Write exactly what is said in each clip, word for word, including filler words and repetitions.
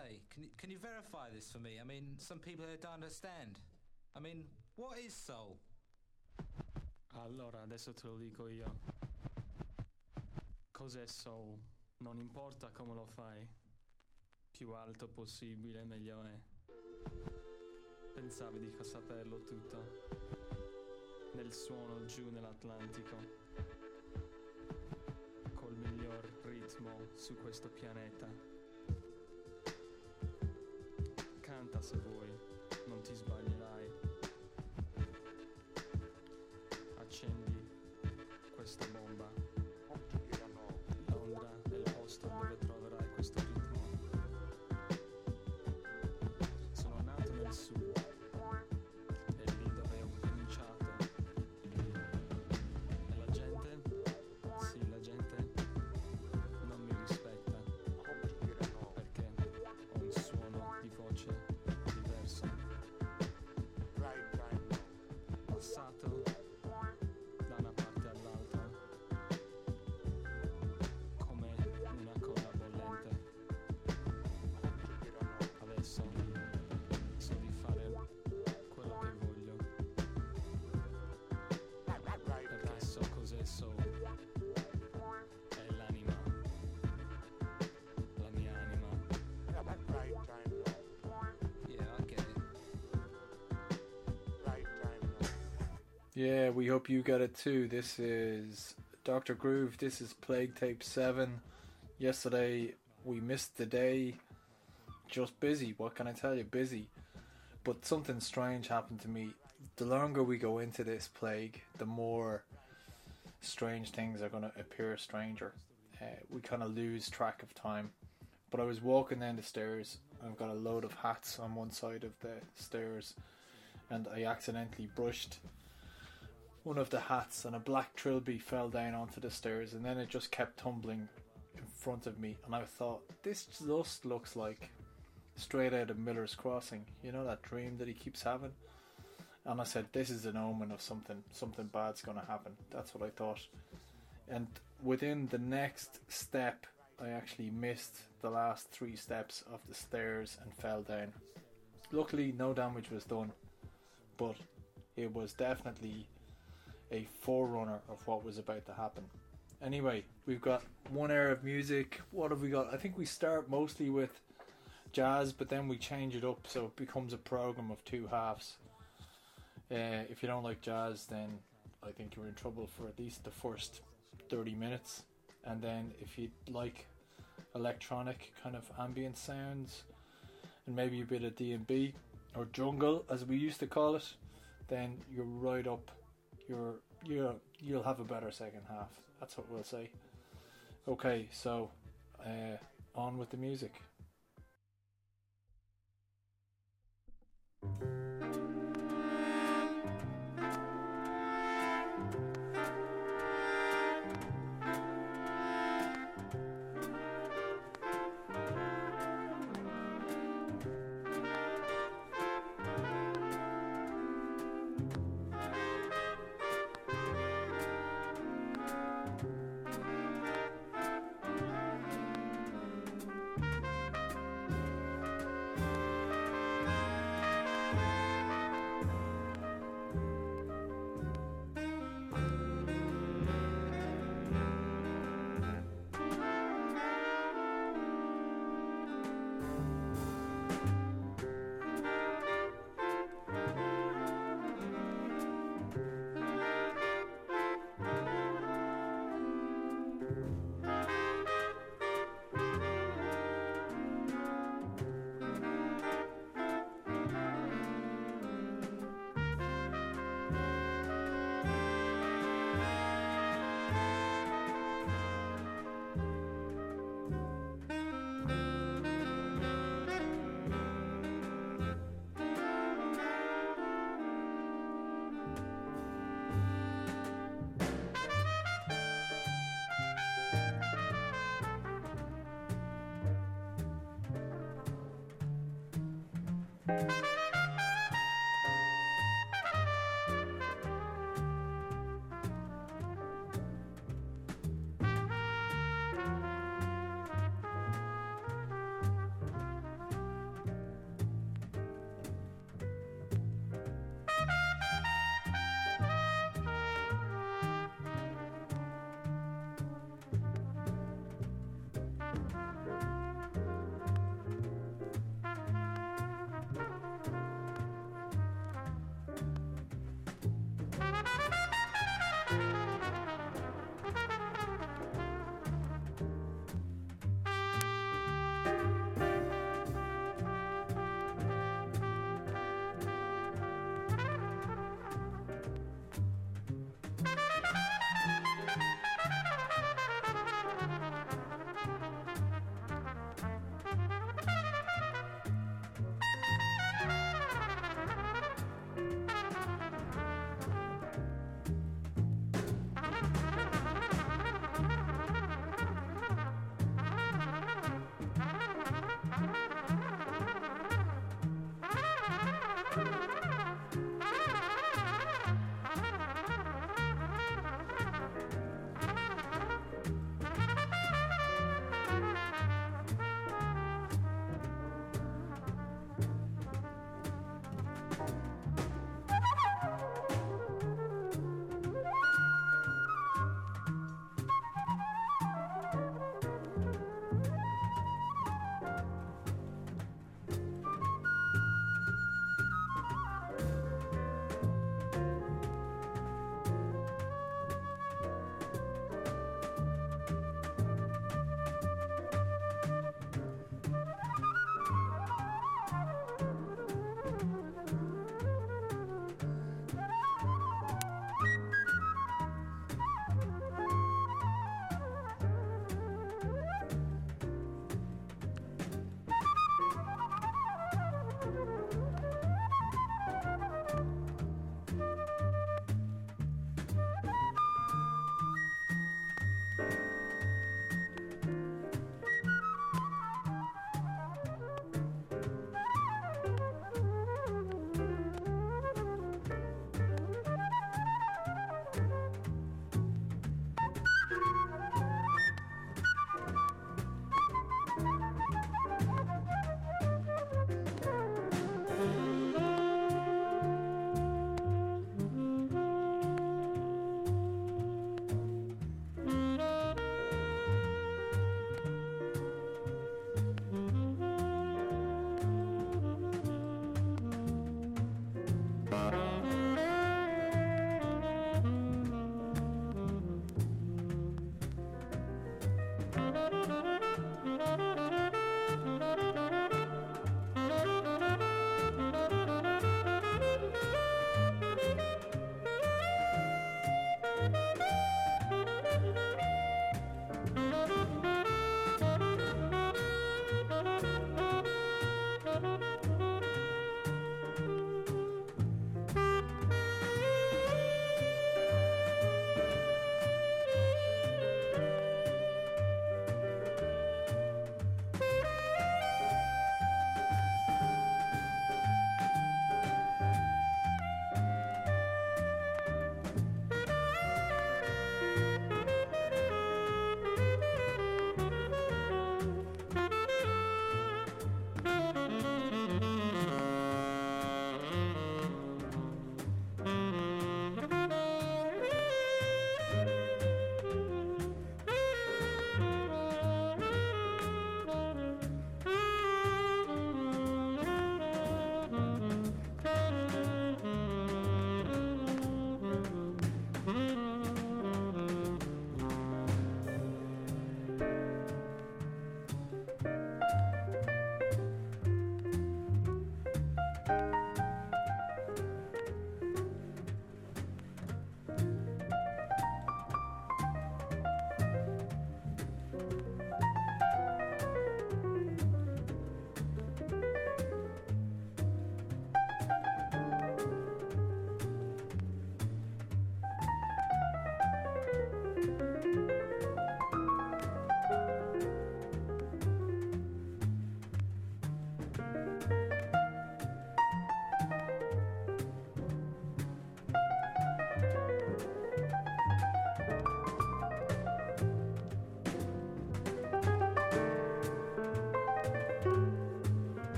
say? Can you, can you verify this for me? I mean, some people here don't understand. I mean, what is soul? Allora, adesso te lo dico io. Cos'è soul? Non importa come lo fai. Più alto possibile, meglio è. Pensavi di saperlo tutto. Nel suono giù nell'Atlantico. Col miglior ritmo su questo pianeta. Canta se vuoi, non ti sbaglierai. Accendi questa bomba. Londra è il posto dove troverai questo ritmo. Sono nato nel sud, è lì dove ho cominciato. E la gente, sì la gente, non mi rispetta, perché ho un suono di voce diverso. Passato da una parte all'altra come una colla bollente. Adesso so di fare quello che voglio, perché so cos'è soul. È l'anima, la mia anima. Yeah, I get it. Yeah, we hope you get it too. This is Doctor Groove. This is Plague Tape seven. Yesterday we missed the day. Just busy. What can I tell you? Busy. But something strange happened to me. The longer we go into this plague, the more strange things are going to appear stranger. Uh, we kind of lose track of time. But I was walking down the stairs. I've got a load of hats on one side of the stairs, and I accidentally brushed one of the hats, and a black trilby fell down onto the stairs, and then it just kept tumbling in front of me, and I thought, this just looks like straight out of Miller's Crossing, you know, that dream that he keeps having. And I said, this is an omen of something something bad's going to happen. That's what I thought. And within the next step, I actually missed the last three steps of the stairs and fell down. Luckily no damage was done, but it was definitely a forerunner of what was about to happen. Anyway, we've got one hour of music. What have we got? I think we start mostly with jazz, but then we change it up so it becomes a program of two halves. Uh, if you don't like jazz, then I think you're in trouble for at least the first thirty minutes. And then if you like electronic kind of ambient sounds and maybe a bit of D and B or jungle as we used to call it, then you're right up. You're, you're, you'll have a better second half. That's what we'll say. Okay, so uh, on with the music.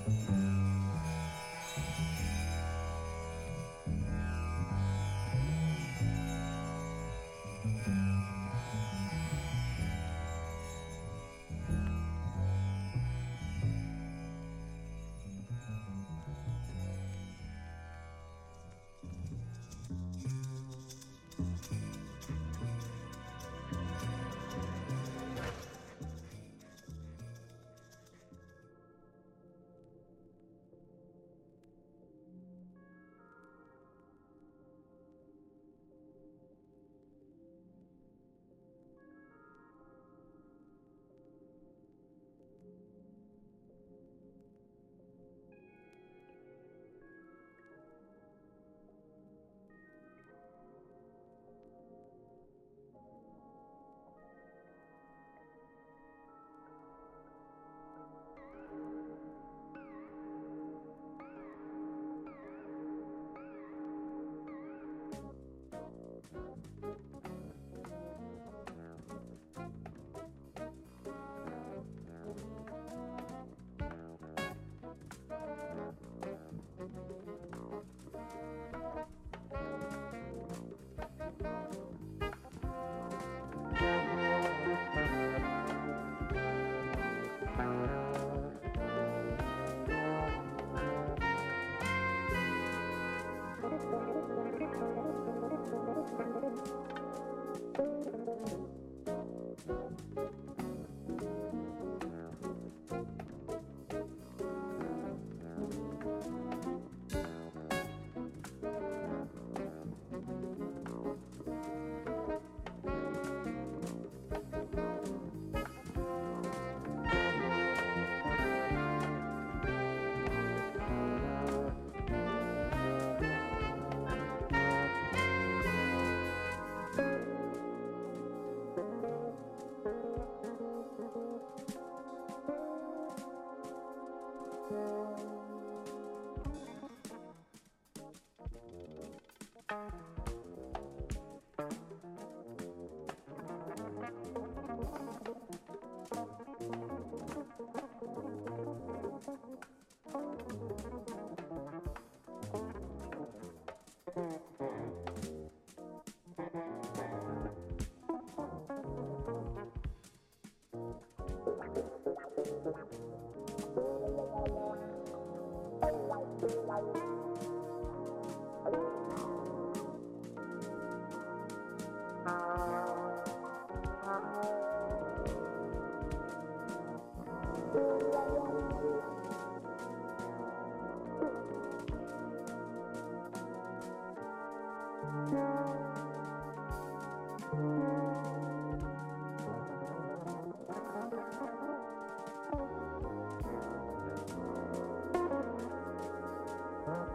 Thank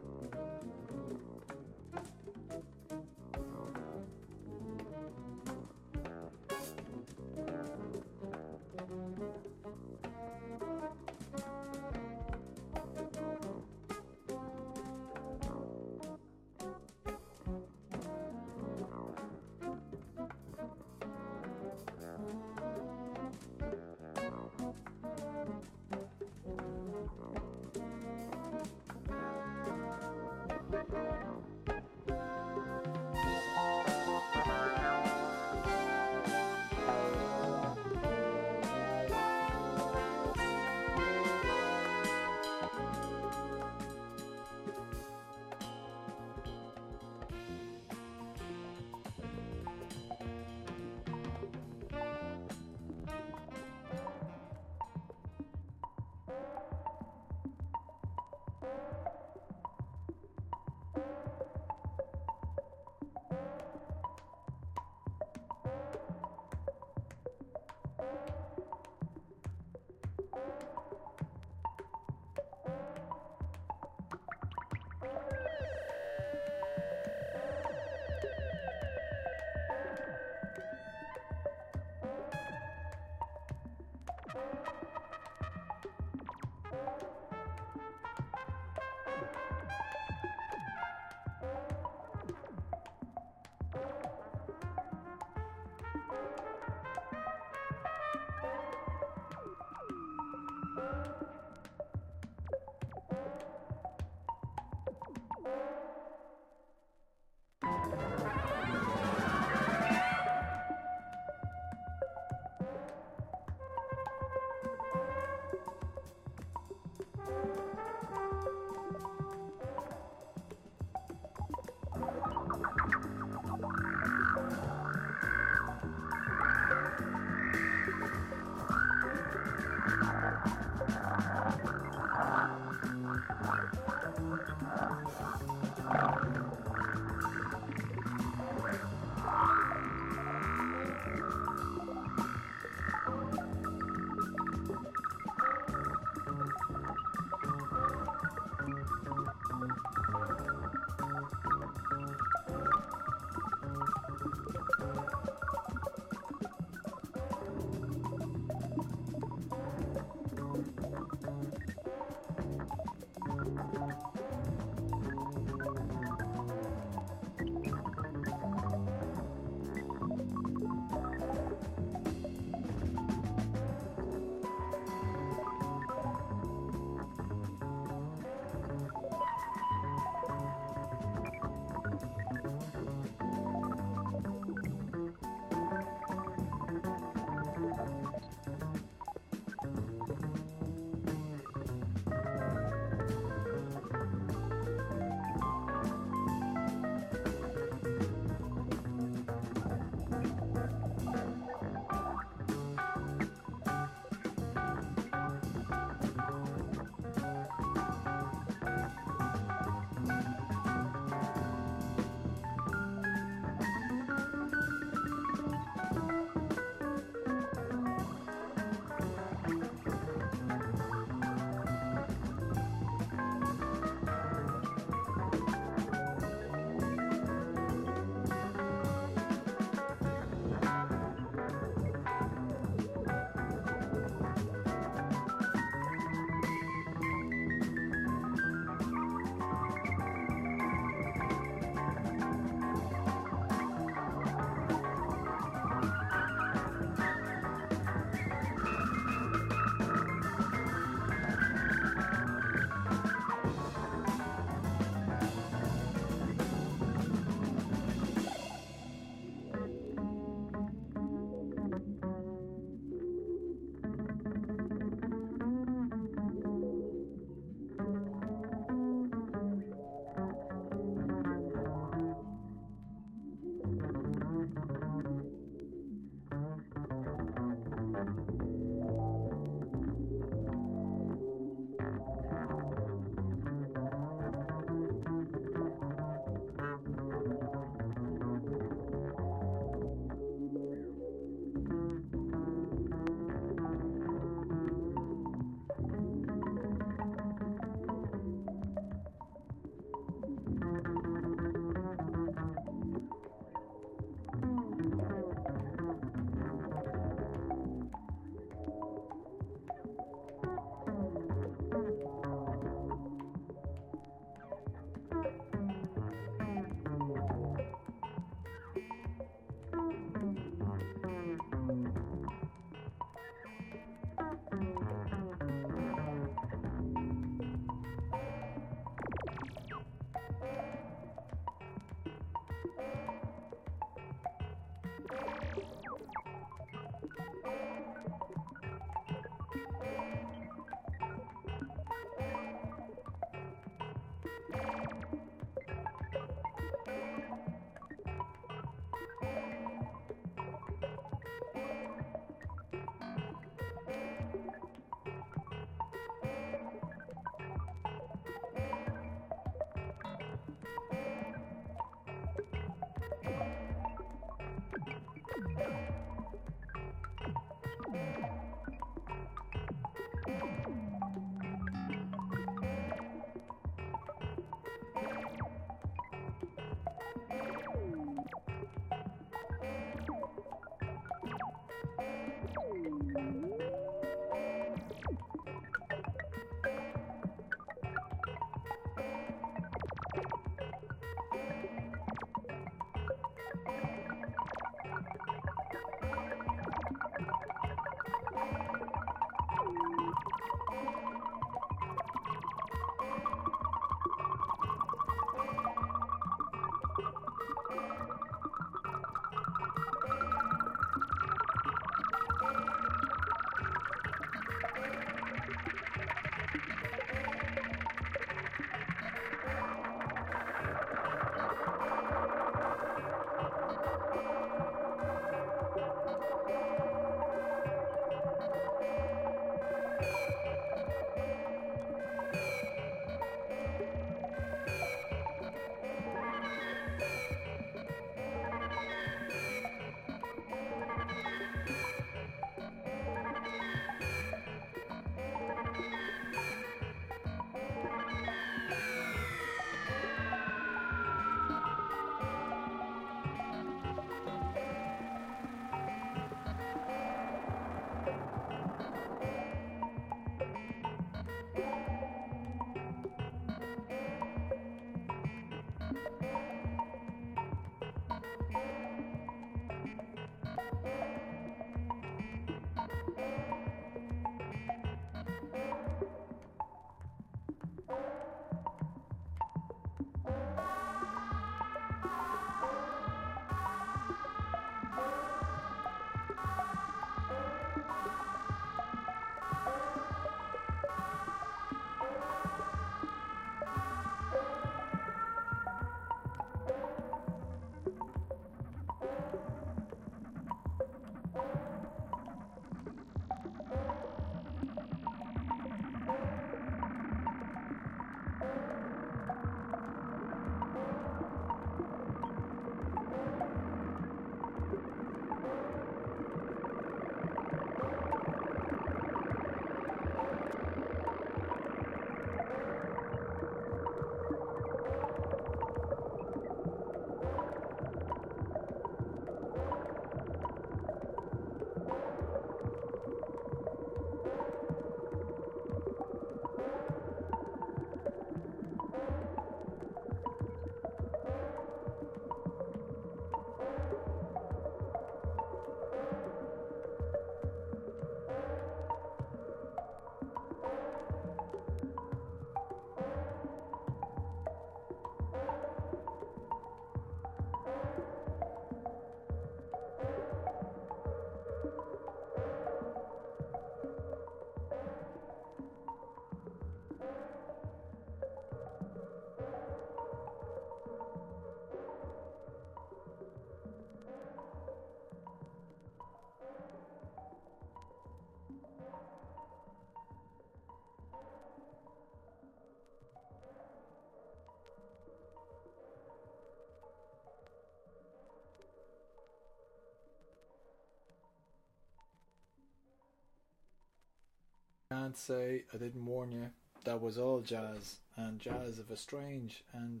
can't say I didn't warn you. That was all jazz, and jazz of a strange and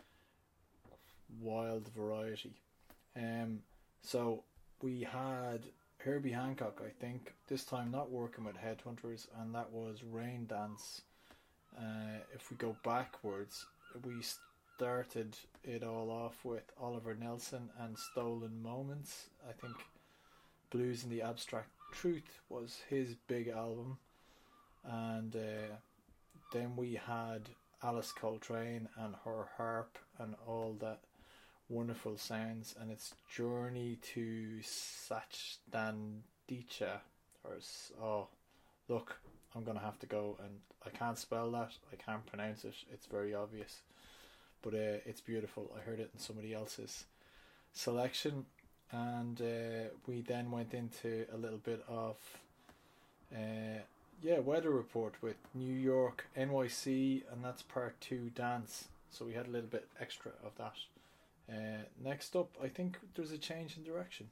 wild variety. Um, so we had Herbie Hancock, I think, this time not working with Headhunters, and that was Rain Dance. Uh, if we go backwards, we started it all off with Oliver Nelson and Stolen Moments. I think Blues in the Abstract Truth was his big album, and uh, then we had Alice Coltrane and her harp and all that wonderful sounds, and its journey to Sachtandicha, or oh, look, I'm gonna have to go, and I can't spell that, I can't pronounce it, it's very obvious, but uh, it's beautiful. I heard it in somebody else's selection, and uh, we then went into a little bit of uh, yeah, weather report with New York, N Y C, and that's part two dance, so we had a little bit extra of that. Uh, next up, I think there's a change in direction.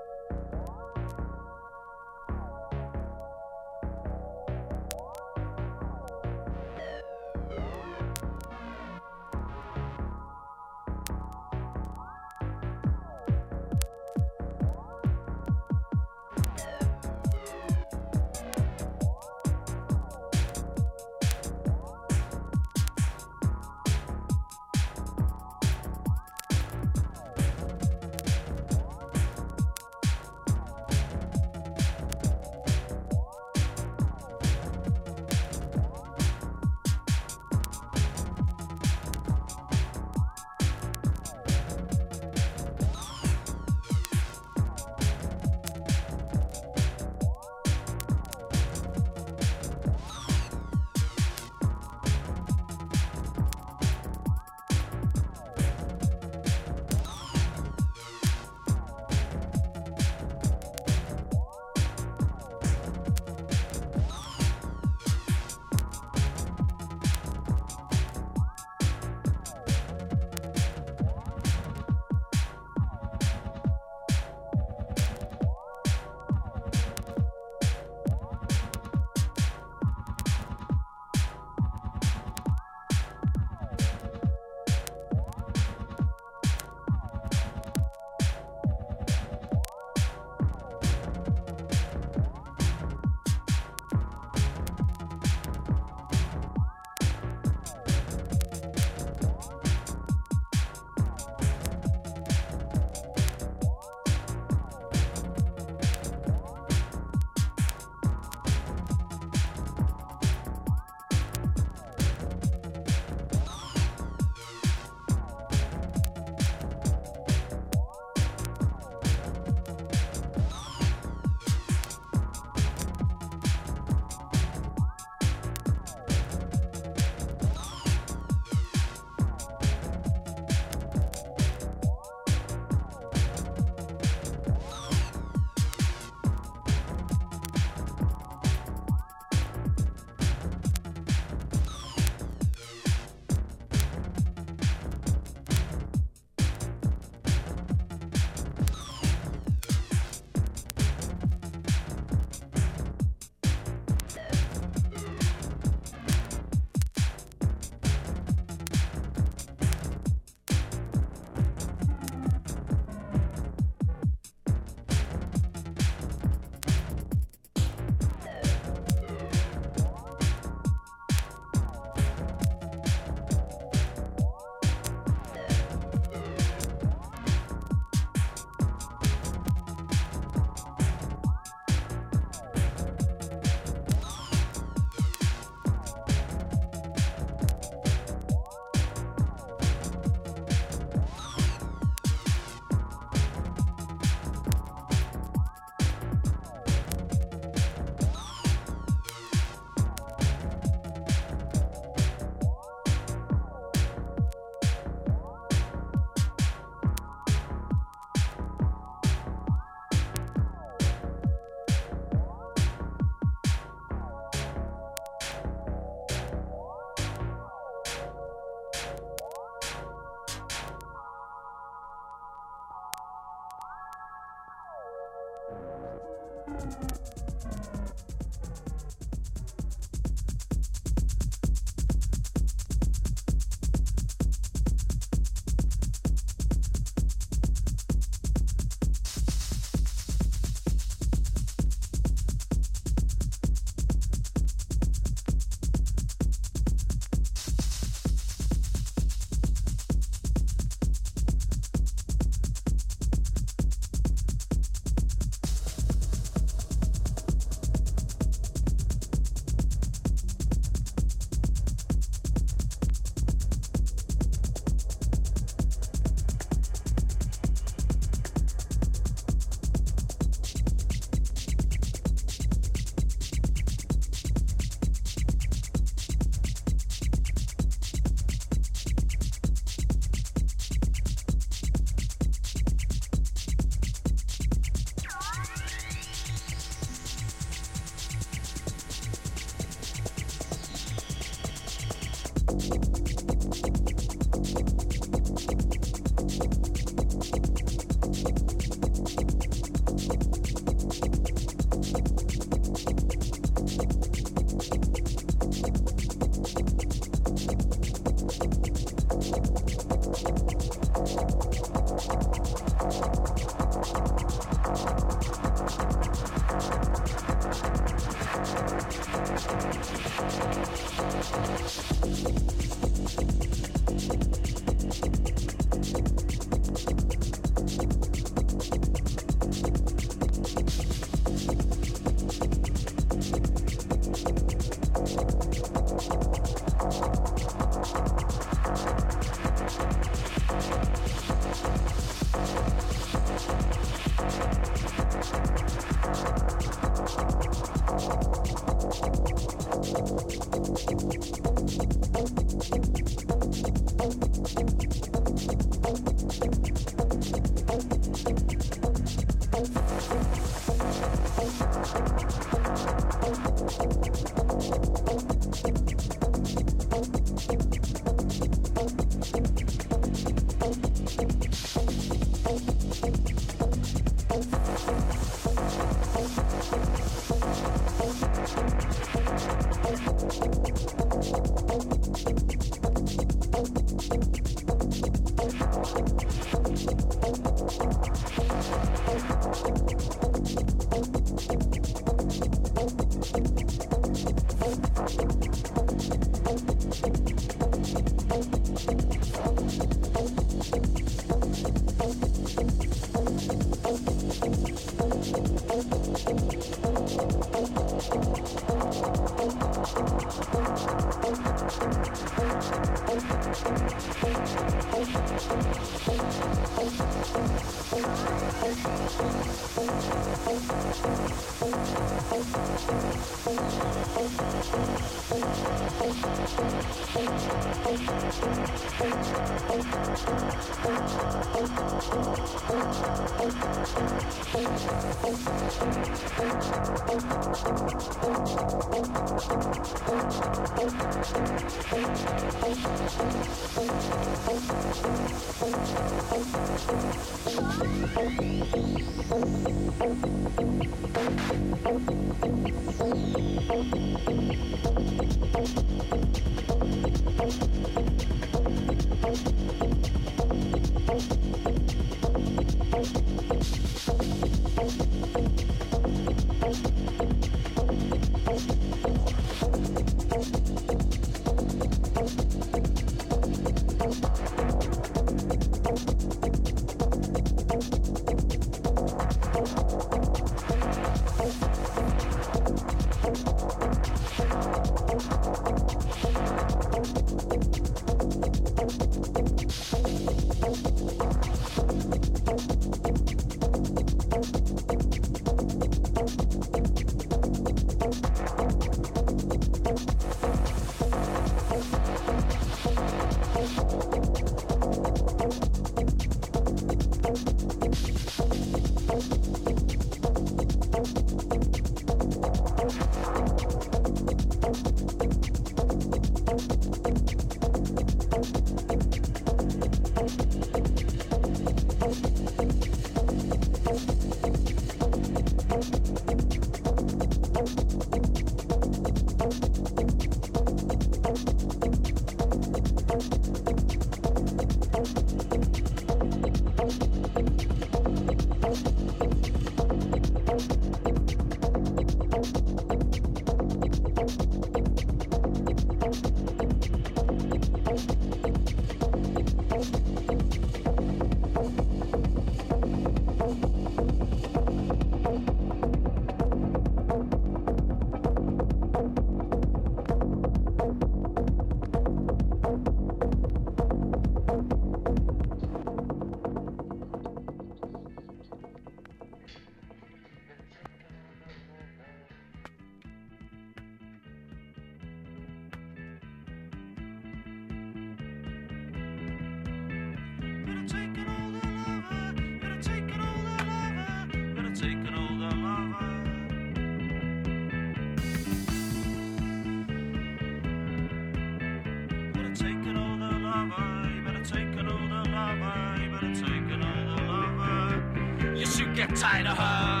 Get tired of her.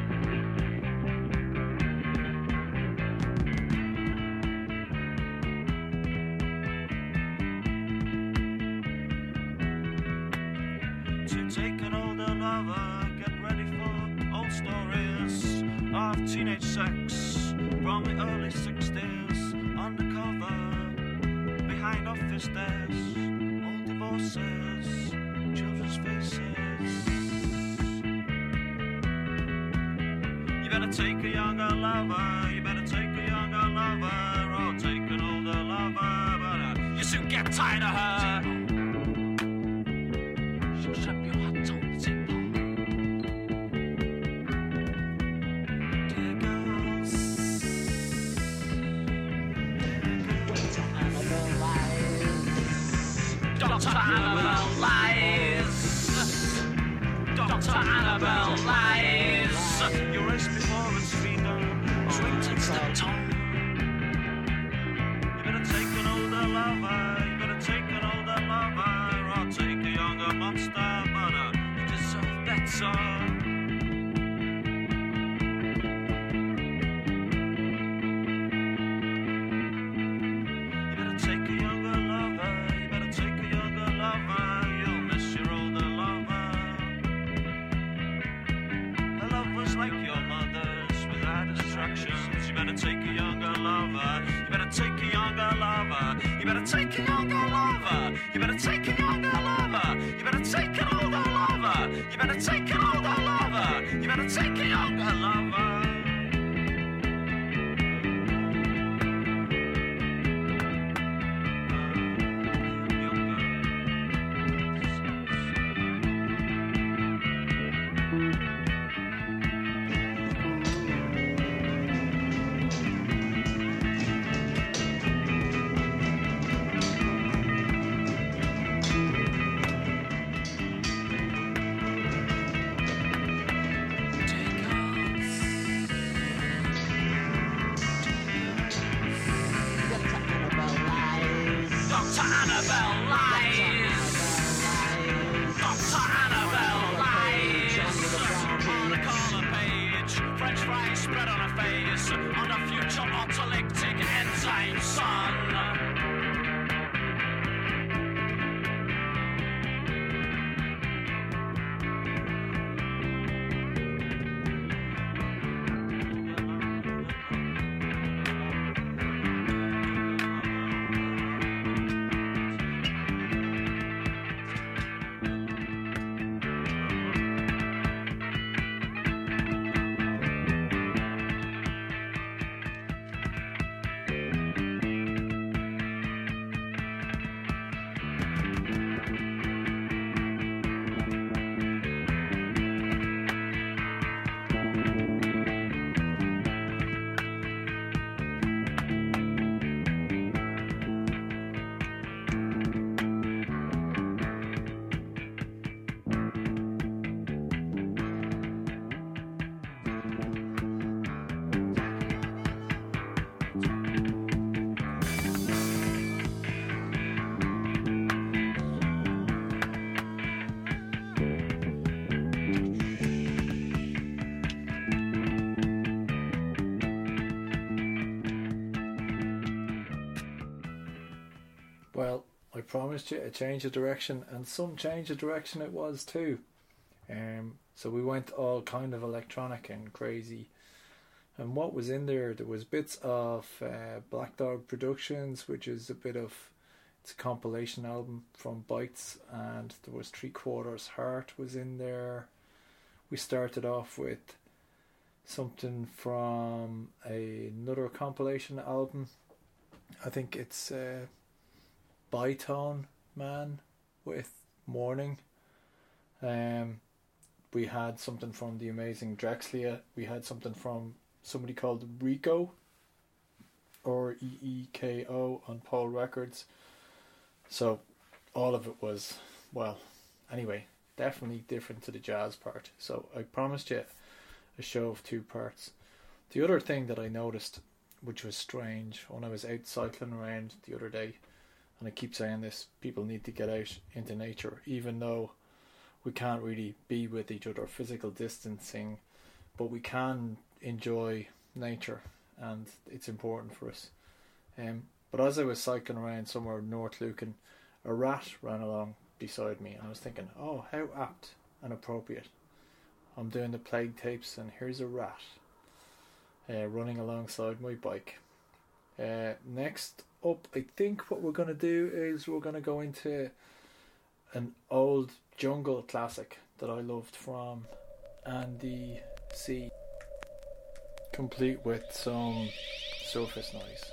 To take an older lover, get ready for old stories of teenage sex from the early sixties, undercover, behind office desks, old divorces, children's faces. You better take a younger lover, you better take a younger lover, or take an older lover, but uh, you soon get tired of her. She'll strap your heart on the table. Dear girls, Doctor Annabelle lies. Doctor Annabelle lies. You race before it's freedom, sweet instant tongue. You better take an older lover, you better take an older lover, or take a younger monster, but uh, you deserve better. You better take a younger lover, you better take a younger lover, you'll miss your older lover. Her love was like your mother's without distractions. You better take a younger lover, you better take a younger lover, you better take a younger lover, you better take a younger lover, you better take an older lover, you better take an older lover, you better take a younger lover. Younger. promised you a change of direction, and some change of direction it was too. Um, so we went all kind of electronic and crazy. And what was in there? There was bits of uh, Black Dog Productions, which is a bit of, it's a compilation album from Bites, and there was Three Quarters Heart was in there. We started off with something from a, another compilation album. I think it's uh, Bytone Man with Morning. Um, we had something from the amazing Drexlia. We had something from somebody called Rico, or E E K O, on Pole Records. So all of it was, well, anyway, definitely different to the jazz part. So I promised you a show of two parts. The other thing that I noticed, which was strange, when I was out cycling around the other day, and I keep saying this, people need to get out into nature, even though we can't really be with each other, physical distancing, but we can enjoy nature, and it's important for us. Um, but as I was cycling around somewhere in North Lucan, a rat ran along beside me, and I was thinking, oh, how apt and appropriate. I'm doing the Plague Tapes, and here's a rat uh, running alongside my bike. Uh, next up, I think what we're going to do is we're going to go into an old jungle classic that I loved from Andy C, complete with some surface noise.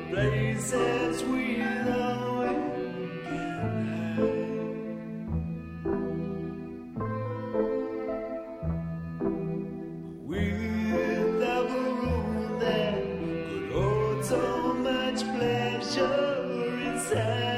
places we know can hide. Without a rule that could hold so much pleasure inside.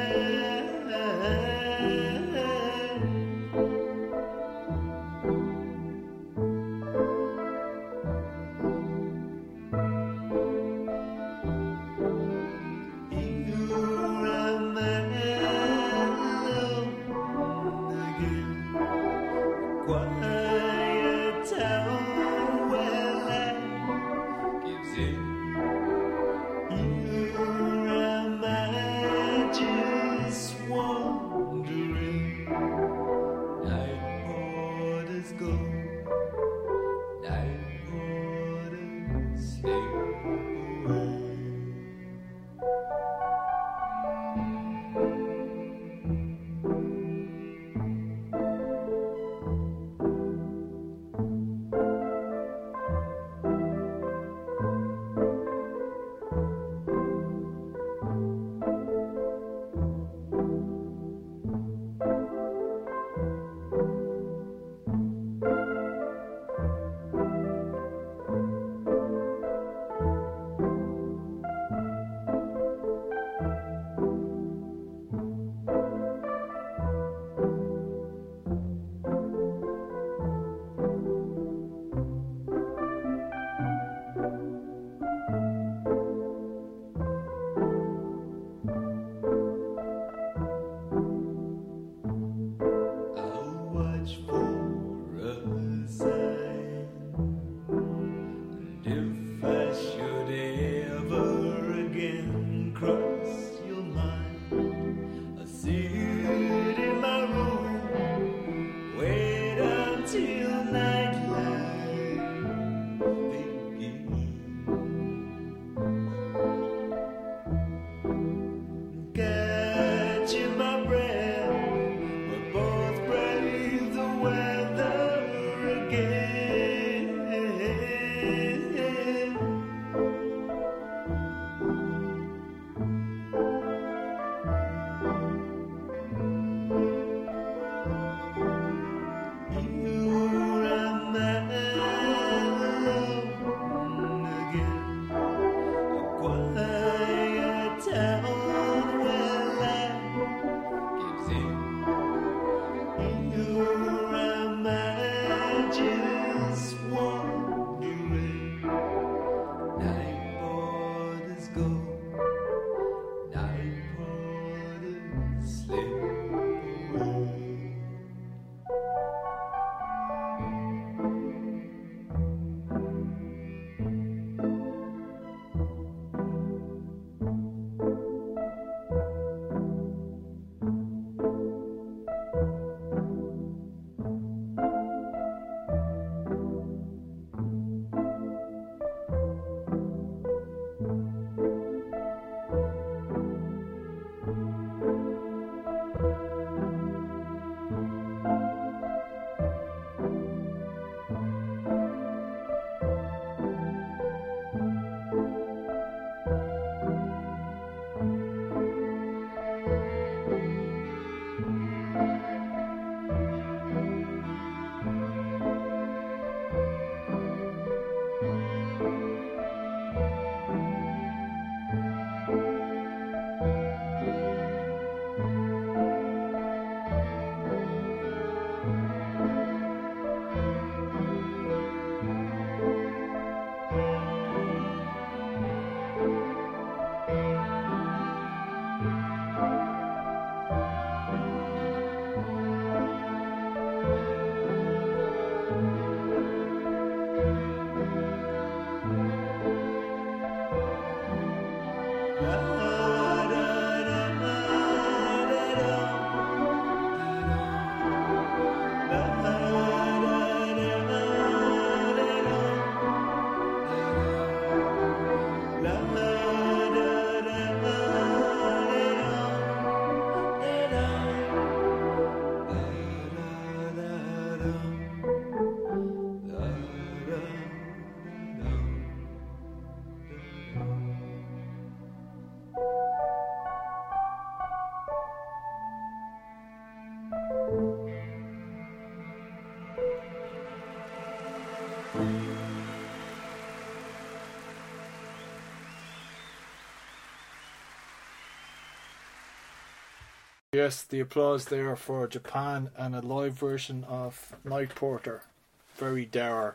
Yes, the applause there for Japan and a live version of Night Porter. Very dour.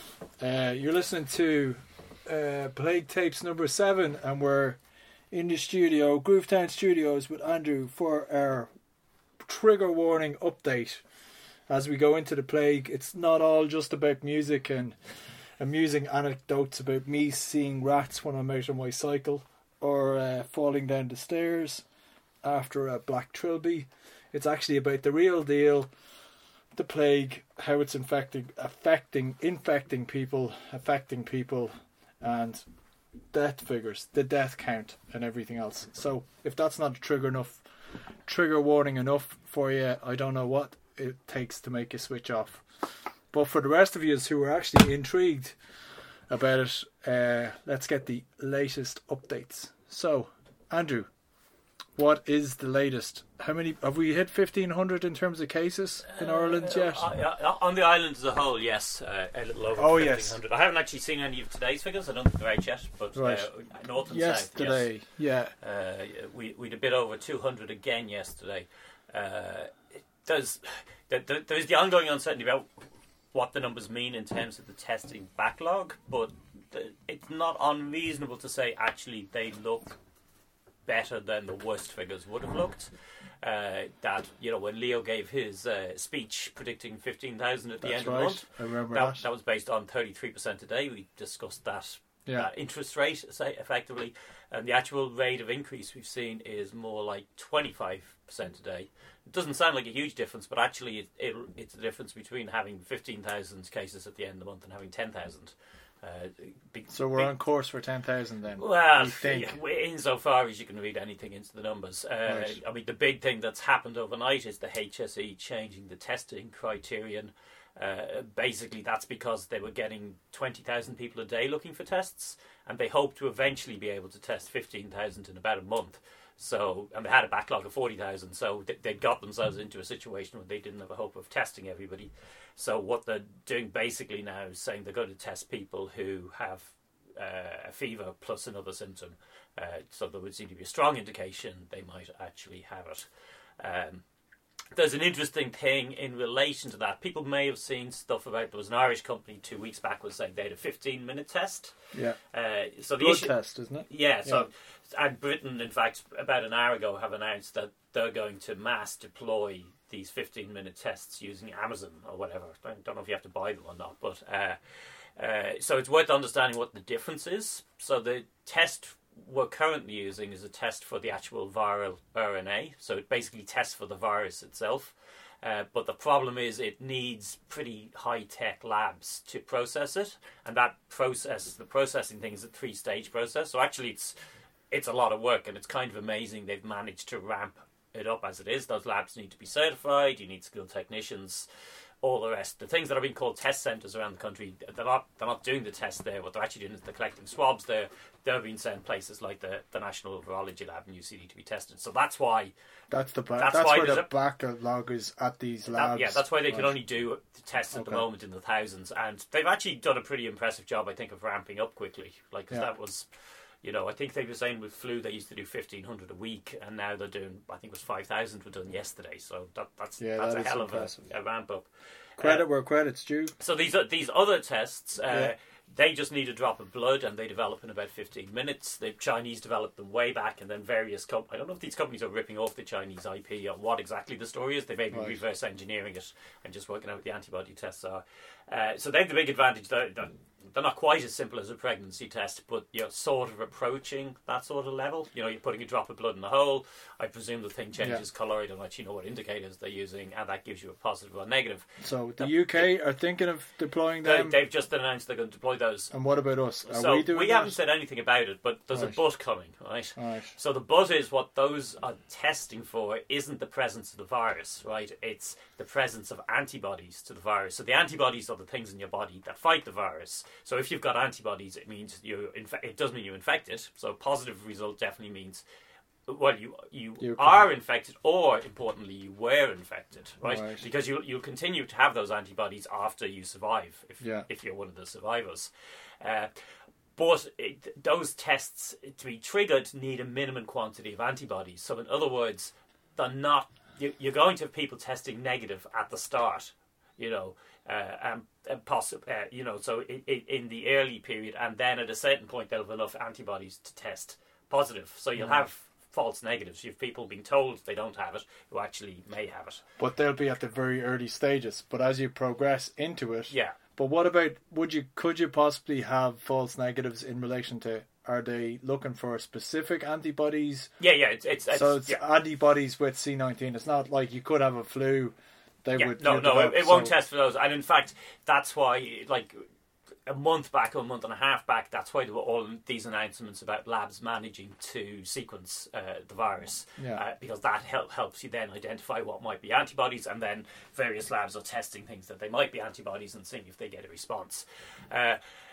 Uh, you're listening to uh, Plague Tapes number seven, and we're in the studio, Groovetown Studios, with Andrew for our trigger warning update. As we go into the plague, it's not all just about music and amusing anecdotes about me seeing rats when I'm out on my cycle, or uh, falling down the stairs after a black trilby. It's actually about the real deal, the plague, how it's infecting, affecting, infecting people, affecting people, and death figures, the death count, and everything else. So, if that's not a trigger enough, trigger warning enough for you, I don't know what it takes to make you switch off. But for the rest of you who are actually intrigued about it, uh, let's get the latest updates. So, Andrew, what is the latest? How many have we hit? Fifteen hundred in terms of cases in Ireland yet? Uh, uh, on the island as a whole, yes, uh, a little over Oh, fifteen hundred. yes. I haven't actually seen any of today's figures. I don't think they're out yet, but Right. uh, north and Yesterday, south, yeah. yes. Uh, we we had a bit over two hundred again yesterday. Uh, there's there, there's the ongoing uncertainty about what the numbers mean in terms of the testing backlog, but the, it's not unreasonable to say actually they look better than the worst figures would have looked. Uh, that, you know, when Leo gave his uh, speech predicting fifteen thousand at the That's end of right. the month, I remember that, that. that was based on thirty-three percent a day. We discussed that, Yeah. that interest rate, say, effectively. And the actual rate of increase we've seen is more like twenty-five percent a day. It doesn't sound like a huge difference, but actually it, it, it's the difference between having fifteen thousand cases at the end of the month and having ten thousand. Uh, big, So we're big, on course for ten thousand then. well, we think. yeah, insofar as you can read anything into the numbers. Uh, Right. I mean, the big thing that's happened overnight is the H S E changing the testing criterion. Uh, basically, that's because they were getting twenty thousand people a day looking for tests, and they hope to eventually be able to test fifteen thousand in about a month. So, and they had a backlog of forty thousand, so they, they got themselves into a situation where they didn't have a hope of testing everybody. So what they're doing basically now is saying they're going to test people who have uh, a fever plus another symptom. Uh, so there would seem to be a strong indication they might actually have it. Um, there's an interesting thing in relation to that. People may have seen stuff about, there was an Irish company two weeks back was saying they had a fifteen minute test. Yeah. Uh, so the Blood issue, test, isn't it? yeah, so and Britain, in fact, about an hour ago, have announced that they're going to mass deploy these fifteen minute tests using Amazon or whatever. I don't know if you have to buy them or not, but uh, uh, so it's worth understanding what the difference is. So the test we're currently using is a test for the actual viral R N A, so it basically tests for the virus itself. Uh, but the problem is it needs pretty high-tech labs to process it, and that process, the processing thing is a three-stage process. So actually, it's it's a lot of work, and it's kind of amazing they've managed to ramp it up as it is. Those labs need to be certified. You need skilled technicians, all the rest. The things that are being called test centres around the country, they're not they're not doing the tests there. What they're actually doing is they're collecting swabs there. They're being sent places like the, the National Virology Lab in U C D to be tested. So that's why. That's the ba- That's that's, why where there's the a- backlog is at these That, labs. yeah, that's why they can Right. only do the tests at the Okay. moment in the thousands, and they've actually done a pretty impressive job, I think, of ramping up quickly. Like 'cause Yeah. that was, you know, I think they were saying with flu they used to do fifteen hundred a week, and now they're doing, I think it was five thousand were done yesterday. So that, that's Yeah, that's that a is hell of a, impressive. a ramp up. Credit Uh, where credit's due. so these are, these other tests, uh, Yeah. they just need a drop of blood, and they develop in about fifteen minutes. The Chinese developed them way back, and then various com- I don't know if these companies are ripping off the Chinese I P or what exactly the story is. They may be Right. reverse engineering it and just working out what the antibody tests are. Uh, so they have the big advantage. They're, they're they're not quite as simple as a pregnancy test, but you're sort of approaching that sort of level. You know, you're putting a drop of blood in the hole. I presume the thing changes colour. I don't actually know what indicators they're using, and that gives you a positive or negative. So the Yep. U K are thinking of deploying They, them. they've just announced they're going to deploy those. And what about us? Are so we doing that? haven't said anything about it, but there's Right. a but coming, right? Right. So the but is what those are testing for isn't the presence of the virus, right? It's the presence of antibodies to the virus. So the antibodies are the things in your body that fight the virus. So if you've got antibodies, it means you inf- it does mean you infect it. So a positive result definitely means, well, you you You're are infected, or importantly, you were infected, right? Right. Because you you'll continue to have those antibodies after you survive, if Yeah. if you're one of the survivors. Uh, but it, those tests to be triggered need a minimum quantity of antibodies. So in other words, they're not. You, you're going to have people testing negative at the start, you know, uh, and, and possible, uh, you know, so in, in the early period, and then at a certain point they'll have enough antibodies to test positive. So you'll have false negatives. You have people being told they don't have it who actually may have it. But they'll be at the very early stages. But as you progress into it, Yeah. But what about, would you could you possibly have false negatives in relation to, are they looking for specific antibodies? Yeah, yeah. It's, it's, it's So it's yeah. antibodies with C nineteen. It's not like you could have a flu. They Yeah, would no, you'd no, develop- it, it won't so- test for those. And in fact, that's why, like, a month back or a month and a half back, that's why there were all these announcements about labs managing to sequence uh, the virus. Yeah. Uh, because that help, helps you then identify what might be antibodies, and then various labs are testing things that they might be antibodies and seeing if they get a response. Uh,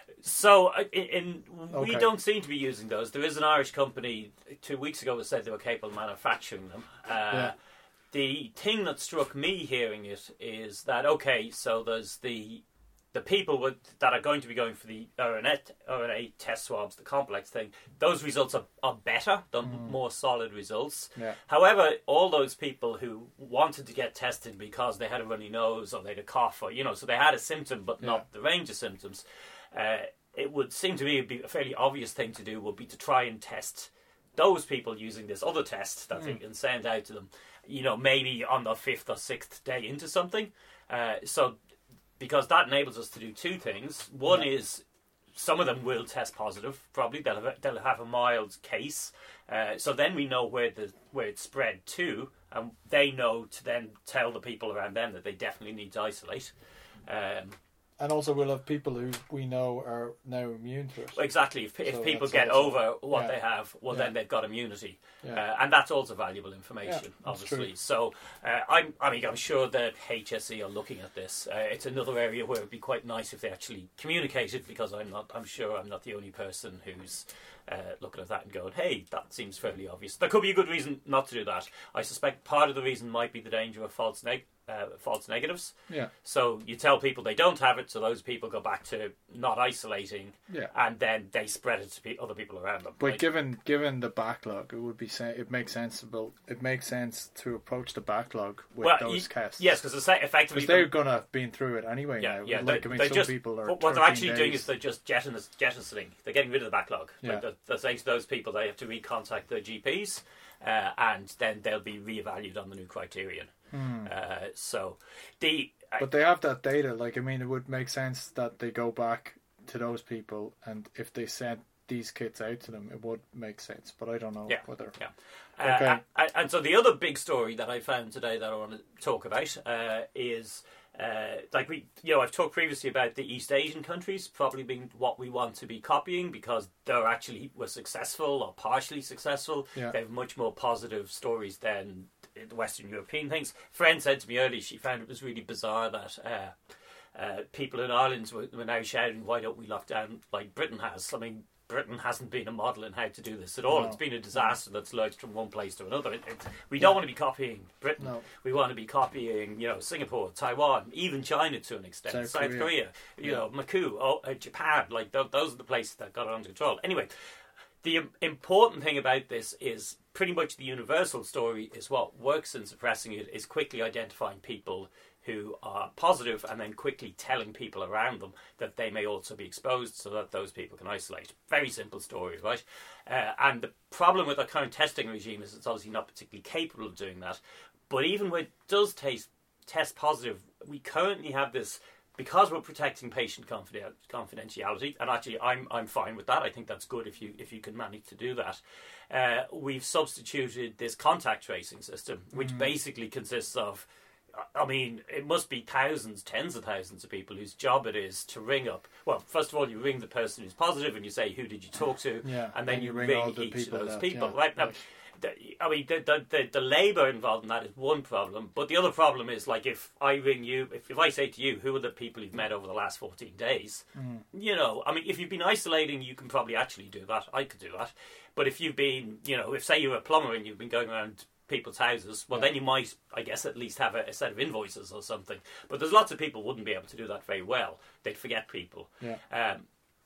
So, uh, in, in we Okay. don't seem to be using those. There is an Irish company two weeks ago that said they were capable of manufacturing them. Uh, Yeah. The thing that struck me hearing it is that, okay, so there's the the people with, that are going to be going for the R N A, R N A test swabs, the complex thing. Those results are, are better, they're more solid results. Yeah. However, all those people who wanted to get tested because they had a runny nose or they had a cough, or, you know, so they had a symptom but Yeah. not the range of symptoms, uh, it would seem to me it'd be a fairly obvious thing to do would be to try and test those people using this other test that they can send out to them, you know, maybe on the fifth or sixth day into something. Uh, so, because that enables us to do two things. One is some of them will test positive, probably. They'll have a, they'll have a mild case. Uh, so then we know where the where it's spread to, and they know to then tell the people around them that they definitely need to isolate. Um, And also we'll have people who we know are now immune to it. Exactly. If, if So people that's get also- over what yeah. they have, well, Yeah. then they've got immunity, Yeah. uh, and that's also valuable information, Yeah, that's obviously. true. So, uh, I'm, I mean, I'm sure the H S E are looking at this. Uh, it's another area where it'd be quite nice if they actually communicated, because I'm not. I'm sure I'm not the only person who's uh, looking at that and going, "Hey, that seems fairly obvious." There could be a good reason not to do that. I suspect part of the reason might be the danger of false neg- uh, false negatives. Yeah. So you tell people they don't have it, so those people go back to not isolating, Yeah. and then they spread it to pe- other people around them. But Like, given given the backlog, it would be sen- it makes sensible. It makes sense to approach the backlog with well, those y- tests. yes, because effectively, because they're gonna have been through it anyway. yeah, now. yeah, Like they, I mean, they some just people are. what what they're thirteen actually doing days. is they're just jettisoning, jettisoning. They're getting rid of the backlog. Yeah. Like they're, they're saying to those people they have to recontact their G Ps, uh, and then they'll be reevaluated on the new criterion. Uh, so the Hmm. But they have that data. Like I mean, it would make sense that they go back to those people, and if they sent these kits out to them, it would make sense. But I don't know Yeah, whether. yeah. Uh, Okay. and, and so the other big story that I found today that I want to talk about uh, is, uh, like we, you know, I've talked previously about the East Asian countries probably being what we want to be copying because they're actually were successful or partially successful. Yeah. They have much more positive stories than the Western European things. A friend said to me earlier she found it was really bizarre that uh, uh, people in Ireland were, were now shouting, "Why don't we lock down like Britain has?" I mean, Britain hasn't been a model in how to do this at all. No. It's been a disaster that's lurched from one place to another. It, it, we don't want to be copying Britain. No. We want to be copying, you know, Singapore, Taiwan, even China to an extent, South South, Korea. Korea, you Yeah. know, Macau, oh, uh, Japan. Like th- those are the places that got it under control. Anyway, the im- important thing about this is pretty much the universal story is what works in suppressing it is quickly identifying people who are positive and then quickly telling people around them that they may also be exposed so that those people can isolate. Very simple story, right? Uh, and the problem with our current testing regime is it's obviously not particularly capable of doing that. But even when it does taste, test positive, we currently have this, because we're protecting patient confiden- confidentiality, and actually I'm I'm fine with that. I think that's good if you if you can manage to do that. Uh, we've substituted this contact tracing system, which basically consists of, I mean, it must be thousands, tens of thousands of people whose job it is to ring up. Well, first of all, you ring the person who's positive and you say, who did you talk to? Yeah, And then and you, you ring ring, all the each people of those that- people. yeah, right now, like- the, I mean, the, the, the, the labour involved in that is one problem. But the other problem is, like, if I ring you, if, if I say to you, who are the people you've met over the last fourteen days? Mm. You know, I mean, if you've been isolating, you can probably actually do that. I could do that. But if you've been, you know, if say you're a plumber and you've been going around people's houses, well, Yeah. then you might, I guess, at least have a, a set of invoices or something. But there's lots of people who wouldn't be able to do that very well. They'd forget people. Yeah. Um,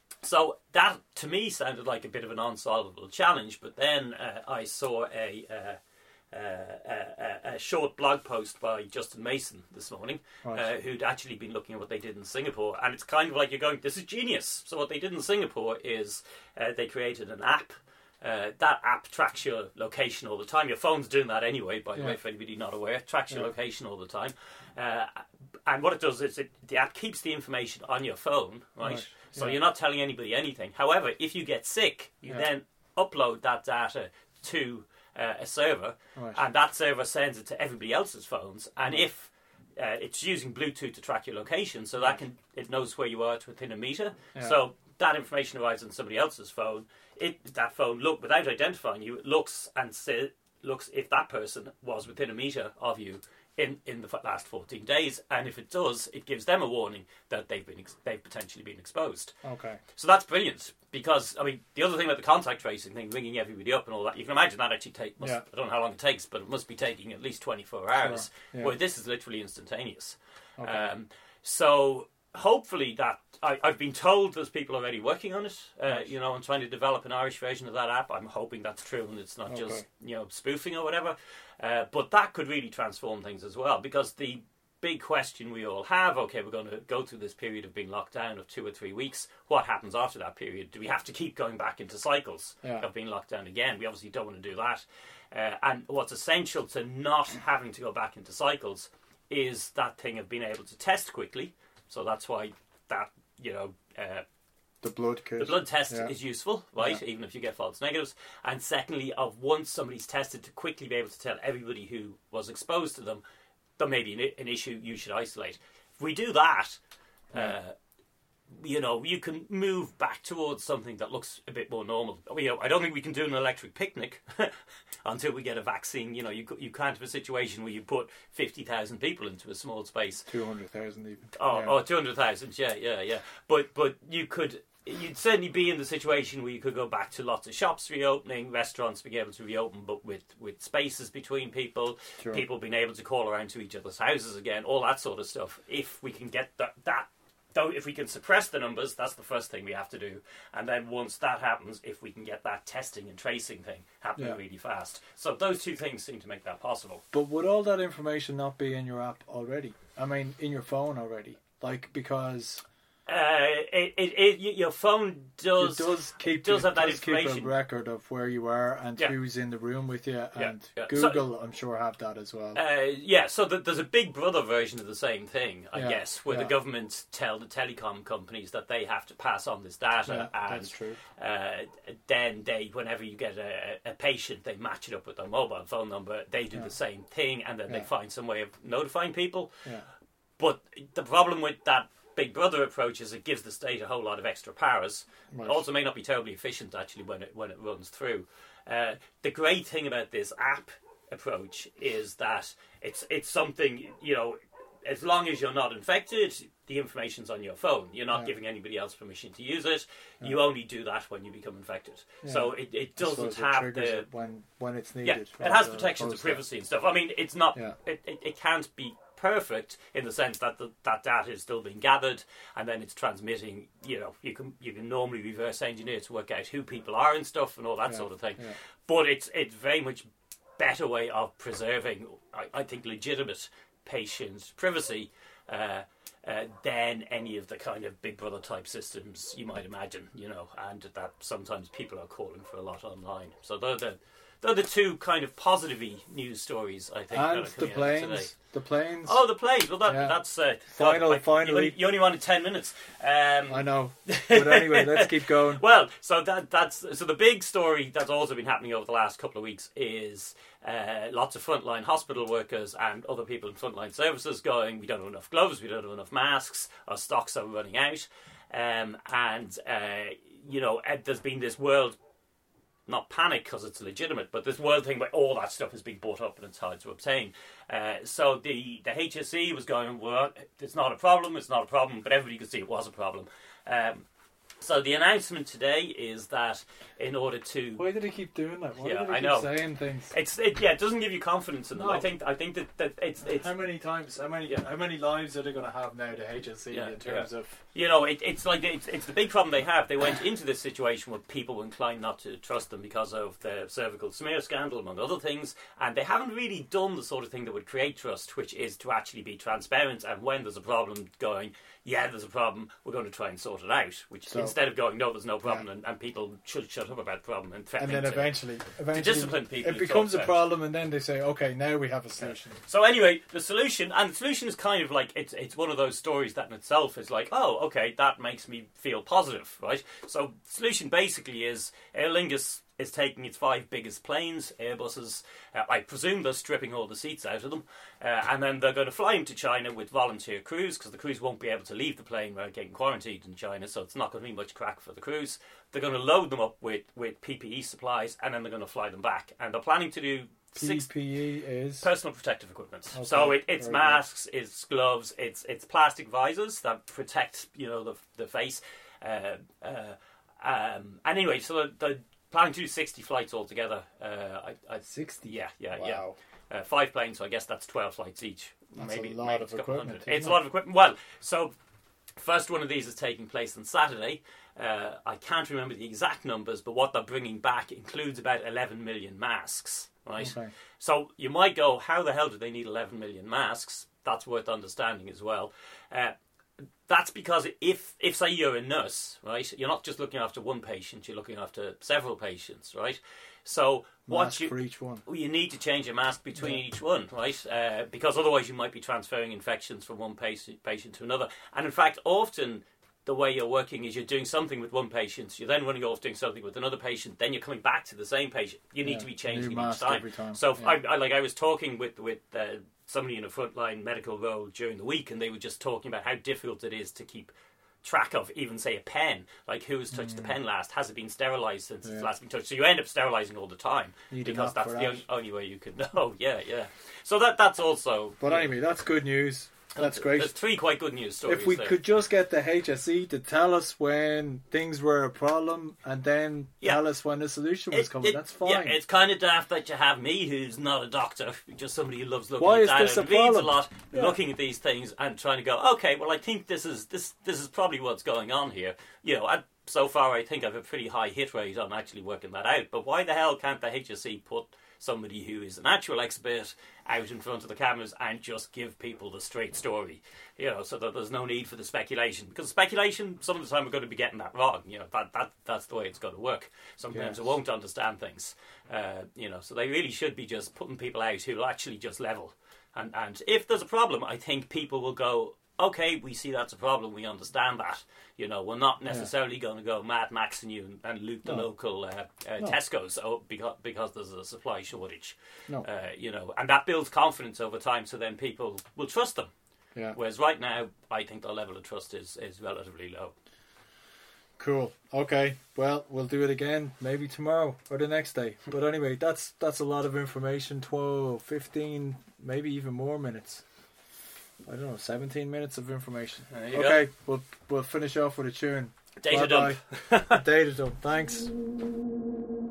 so that, to me, sounded like a bit of an unsolvable challenge. But then uh, I saw a, uh, uh, a, a short blog post by Justin Mason this morning, Right. uh, who'd actually been looking at what they did in Singapore, and it's kind of like you're going, this is genius. So what they did in Singapore is uh, they created an app. Uh, that app tracks your location all the time. Your phone's doing that anyway, by the Yeah. way, for anybody not aware. It tracks your Yeah. location all the time. Uh, and what it does is it, the app keeps the information on your phone, right? Right. So Yeah. you're not telling anybody anything. However, if you get sick, you Yeah. then upload that data to uh, a server, Right. and that server sends it to everybody else's phones. And if uh, it's using Bluetooth to track your location, so that can it knows where you are to within a meter. Yeah. So that information arrives on somebody else's phone. It that phone look without identifying you, it looks and say, looks if that person was within a meter of you in, in the f- last fourteen days, and if it does, it gives them a warning that they've been ex- they've potentially been exposed. Okay. So that's brilliant, because I mean the other thing about the contact tracing thing, ringing everybody up and all that, you can imagine that actually take must, Yeah. I don't know how long it takes, but it must be taking at least twenty-four hours. Sure. Yeah. Where this is literally instantaneous. Okay. Um, so hopefully that I, I've been told there's people already working on it, uh, Right. you know, and trying to develop an Irish version of that app. I'm hoping that's true and it's not Okay. just you know spoofing or whatever. Uh, but that could really transform things as well, because the big question we all have, okay, we're going to go through this period of being locked down of two or three weeks. What happens after that period? Do we have to keep going back into cycles Yeah. of being locked down again? We obviously don't want to do that. Uh, and what's essential to not having to go back into cycles is that thing of being able to test quickly. So that's why that, you know, uh, The blood kit. the blood test Yeah. is useful, right? Yeah. Even if you get false negatives. And secondly, of once somebody's tested, to quickly be able to tell everybody who was exposed to them, there may be an, an issue you should isolate. If we do that, uh, you know, you can move back towards something that looks a bit more normal. You know, I don't think we can do an electric picnic until we get a vaccine. You know, you you can't have a situation where you put fifty thousand people into a small space. Two hundred thousand even. Oh, Yeah. oh, two hundred thousand, yeah, yeah, yeah. But but you could, you'd certainly be in the situation where you could go back to lots of shops reopening, restaurants being able to reopen, but with, with spaces between people, Sure. people being able to call around to each other's houses again, all that sort of stuff. If we can get that, that though, if we can suppress the numbers, that's the first thing we have to do. And then once that happens, if we can get that testing and tracing thing happening Yeah. really fast. So those two things seem to make that possible. But would all that information not be in your app already? I mean, in your phone already? Like, because Uh, it, it, it, y- your phone does it does keep does it have that does keep a information. record of where you are and Yeah. who's in the room with you, and yeah. Google, I'm sure, have that as well. Uh, yeah, so th- there's a Big Brother version of the same thing, I Yeah, guess, where yeah. the government tell the telecom companies that they have to pass on this data, Yeah, and that's true. Uh, then they, whenever you get a, a patient, they match it up with their mobile phone number. They do Yeah. the same thing, and then they Yeah. find some way of notifying people. Yeah. But the problem with that Big Brother approach is it gives the state a whole lot of extra powers. Right. It also may not be terribly efficient actually when it when it runs through. Uh, the great thing about this app approach is that it's it's something, you know, as long as you're not infected, the information's on your phone. You're not Yeah. giving anybody else permission to use it. You only do that when you become infected. Yeah. So it, it I suppose doesn't it have triggers the it when when it's yeah, needed. it has rather protections of opposed to- privacy and stuff. I mean, it's not. Yeah. It, it, it can't be perfect in the sense that the, that data is still being gathered and then it's transmitting. You know, you can you can normally reverse engineer to work out who people are and stuff and all that Yeah, sort of thing. yeah. But it's it's very much better way of preserving, I, I think, legitimate patient privacy. Uh, uh, than any of the kind of Big Brother type systems you might imagine, you know, and that sometimes people are calling for a lot online. So they're the they're the two kind of positive-y news stories I think. that And are the coming out today. planes, the planes. Oh, the planes. Well, that, Yeah. that's uh, Final- God, like, finally. You only, you only wanted ten minutes. Um, I know, but anyway, let's keep going. well, so that that's so the big story that's also been happening over the last couple of weeks is uh, lots of frontline hospital workers and other people in frontline services going, we don't have enough gloves, we don't have enough masks, our stocks are running out, um, and uh, you know, uh, there's been this world. Not panic because it's legitimate, but this world thing where all that stuff is being bought up and it's hard to obtain. Uh, so the, the H S E was going, well, it's not a problem, it's not a problem, but everybody could see it was a problem. Um, So the announcement today is that in order to Why do they keep doing that? Why Yeah, do they I keep know. saying things? it's it, yeah, it doesn't give you confidence in them. No. I think I think that, that it's it's How many times? How many? Yeah. How many lives are they going to have now? The H S C Yeah, in terms of you know it, it's like it's it's the big problem they have. They went into this situation where people were inclined not to trust them because of the cervical smear scandal, among other things, and they haven't really done the sort of thing that would create trust, which is to actually be transparent and when there's a problem, going, yeah, there's a problem, we're going to try and sort it out. Which So- instead of going, no, there's no problem, Yeah. and, and people should shut up about the problem and and threatening then to. eventually, eventually, discipline people it who becomes a talk about it. problem, and then they say, "Okay, now we have a solution." So anyway, the solution, and the solution is kind of like, it's it's one of those stories that in itself is like, oh, okay, that makes me feel positive, right? So the solution basically is Aer Lingus is taking its five biggest planes, Airbuses, uh, I presume they're stripping all the seats out of them, uh, and then they're going to fly them to China with volunteer crews, because the crews won't be able to leave the plane without getting quarantined in China, so it's not going to be much crack for the crews. They're going to load them up with, with P P E supplies, and then they're going to fly them back. And they're planning to do six P P E is personal protective equipment. Okay, So it, it's very masks, it's gloves, it's it's plastic visors that protect, you know, the the face. Uh, uh, um, and anyway, so they're, they're planning to do sixty flights altogether. Uh, I, I, sixty. yeah, yeah, Wow. yeah. Uh, five planes, so I guess that's twelve flights each. That's maybe a lot maybe of it's a couple equipment, hundred. It's isn't a lot of equipment. Well, so first one of these is taking place on Saturday. Uh, I can't remember the exact numbers, but what they're bringing back includes about eleven million masks, right? Okay. So you might go, how the hell do they need eleven million masks? That's worth understanding as well. Uh, that's because if, if, say, you're a nurse, right, you're not just looking after one patient, you're looking after several patients, right? So what Mask you for each one. well, you need to change a mask between Yeah. each one, right? Uh, because otherwise you might be transferring infections from one patient, patient to another. And in fact, often the way you're working is you're doing something with one patient, you're then running off doing something with another patient, then you're coming back to the same patient. You need Yeah, to be new changing each mask time. every time, So yeah. I, I, like I was talking with with uh, somebody in a frontline medical role during the week, and they were just talking about how difficult it is to keep track of even say a pen, like who's touched the pen last, has it been sterilised since Mm. Yeah. it's last been touched, so you end up sterilising all the time Need an because app that's for the that. only, only way you can know. Yeah, yeah. So that that's also. But anyway, that's good news. That's great. There's three quite good news stories. If we there. could just get the H S E to tell us when things were a problem and then Yeah. tell us when the solution was It- coming, it- that's fine. Yeah, it's kind of daft that you have me, who's not a doctor, just somebody who loves looking Why at is data this a and reads a problem? lot, Yeah. looking at these things and trying to go, okay, well, I think this is this this is probably what's going on here. You know, I, so far I think I have a pretty high hit rate on actually working that out. But why the hell can't the H S E put somebody who is an actual expert out in front of the cameras and just give people the straight story, you know, so that there's no need for the speculation, because speculation some of the time we're going to be getting that wrong, you know, that, that that's the way it's going to work. Sometimes Yes. it won't understand things, uh, you know, so they really should be just putting people out who'll actually just level, and and if there's a problem, I think people will go, okay, we see that's a problem, we understand that. You know, we're not necessarily going to go Mad Maxing you and, and loot the No. local uh, uh, No. Tesco's oh, because, because there's a supply shortage. No. Uh, you know, and that builds confidence over time, so then people will trust them. Yeah. Whereas right now, I think the level of trust is, is relatively low. Cool. Okay. Well, we'll do it again maybe tomorrow or the next day. But anyway, that's that's a lot of information. twelve, fifteen, maybe even more minutes. I don't know, seventeen minutes of information. There you Okay, we'll we'll finish off with a tune. Data Bye-bye. dump. Data dump. Thanks.